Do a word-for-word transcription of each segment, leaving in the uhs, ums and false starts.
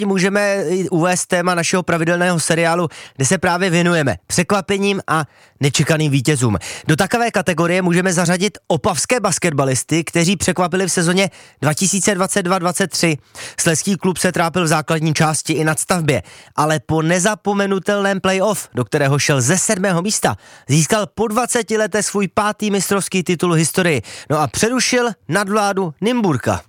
můžeme uvést téma našeho pravidelného seriálu, kde se právě věnujeme překvapením a nečekaným vítězům. Do takové kategorie můžeme zařadit opavské basketbalisty, kteří překvapili v sezóně dva tisíce dvacet dva dvacet tři. Slezský klub se trápil v základní části i nadstavbě, ale po nezapomenutelném playoff, do kterého šel ze sedmého místa, získal po dvaceti letech svůj pátý mistrovský titul v historii. No a přerušil nadvládu Nymburka.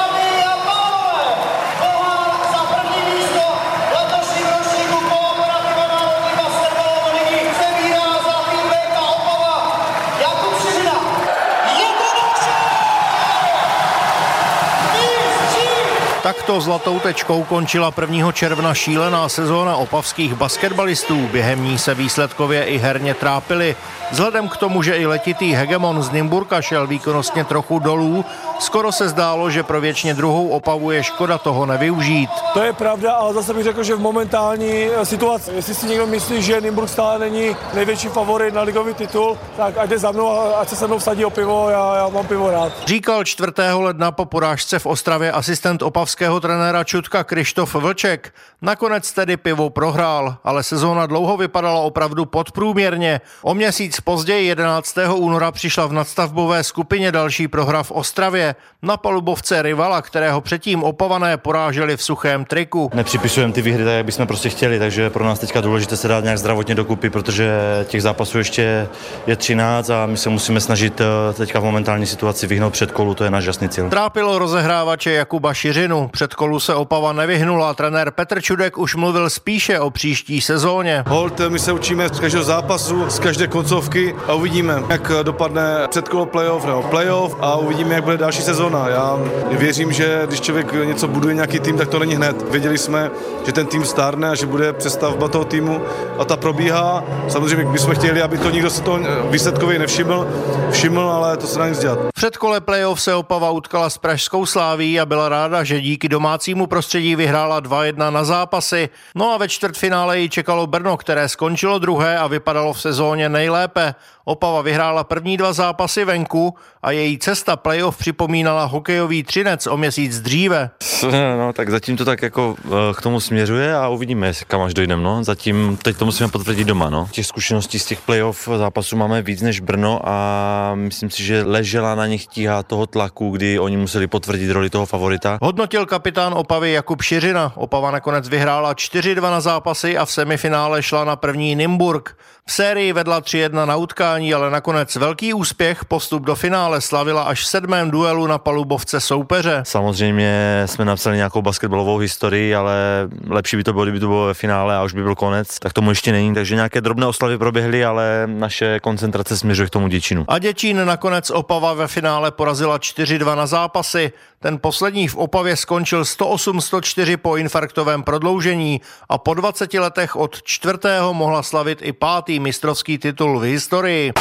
Takto zlatou tečkou končila prvního června šílená sezóna opavských basketbalistů. Během ní se výsledkově i herně trápili. Vzhledem k tomu, že i letitý hegemon z Nymburka šel výkonnostně trochu dolů, skoro se zdálo, že pro věčně druhou Opavu je škoda toho nevyužít. To je pravda, ale zase bych řekl, že v momentální situaci, jestli si někdo myslí, že Nymburk stále není největší favorit na ligový titul, tak ať jde za mnou a ať se se mnou vsadí o pivo, já, já mám pivo rád. Říkal čtvrtého ledna po porážce v Ostravě asistent opavského trenéra Čutka Krištof Vlček. Nakonec tedy pivo prohrál, ale sezóna dlouho vypadala opravdu podprůměrně. O měsíc později jedenáctého února přišla v nadstavbové skupině další prohra v Ostravě. Na palubovce rivala, kterého předtím Opavané poráželi v suchém triku. Nepřipisujeme ty výhry tak, jak bychom prostě chtěli, takže pro nás teďka důležité se dát nějak zdravotně dokupy, protože těch zápasů ještě je třináct a my se musíme snažit teďka v momentální situaci vyhnout před kolu, to je náš jasný cíl. Trápilo rozehrávače Jakuba Šiřinu. Před kolu se Opava nevyhnula, trenér Petr Čudek už mluvil spíše o příští sezóně. Holt, my se učíme z každého zápasu, z každé koncovky a uvidíme, jak dopadne předkolo playoff nebo playoff a uvidíme, jak bude další sezóna. Já věřím, že když člověk něco buduje nějaký tým, tak to není hned. Věděli jsme, že ten tým stárne a že bude přestavba toho týmu a ta probíhá. Samozřejmě bychom chtěli, aby to nikdo se toho výsledkově nevšiml, všiml, ale to se dá nic dělat. V předkole playoff se Opava utkala s pražskou Sláví a byla ráda, že díky domácímu prostředí vyhrála dva jedna na zápasy. No a ve čtvrtfinále ji čekalo Brno, které skončilo druhé a vypadalo v sezóně nejlépe. Opava vyhrála první dva zápasy venku a její cesta playoff připomínala hokejový Třinec o měsíc dříve. No, tak zatím to tak jako k tomu směřuje a uvidíme, kam až dojdeme. No. Zatím teď to musíme potvrdit doma. No. Těch zkušeností z těch playoff zápasů máme víc než Brno a myslím si, že ležela na nich tíha toho tlaku, kdy oni museli potvrdit roli toho favorita. Hodnotil kapitán Opavy Jakub Šiřina. Opava nakonec vyhrála čtyři dva na zápasy a v semifinále šla na první Nymburk. V sérii vedla tři jedna na utkání, ale nakonec velký úspěch, postup do finále slavila až v sedmém duelu na palubovce soupeře. Samozřejmě jsme napsali nějakou basketbalovou historii, ale lepší by to bylo, kdyby to bylo ve finále a už by byl konec. Tak tomu ještě není, takže nějaké drobné oslavy proběhly, ale naše koncentrace směřuje k tomu Děčínu. A Děčín nakonec Opava ve finále porazila čtyři dva na zápasy. Ten poslední v Opavě skončil sto osm sto čtyři po infarktovém prodloužení a po dvaceti letech od čtvrtého mohla slavit i pátý mistrovský titul v historii.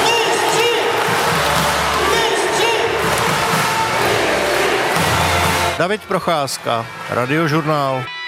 David Procházka, Radiožurnál.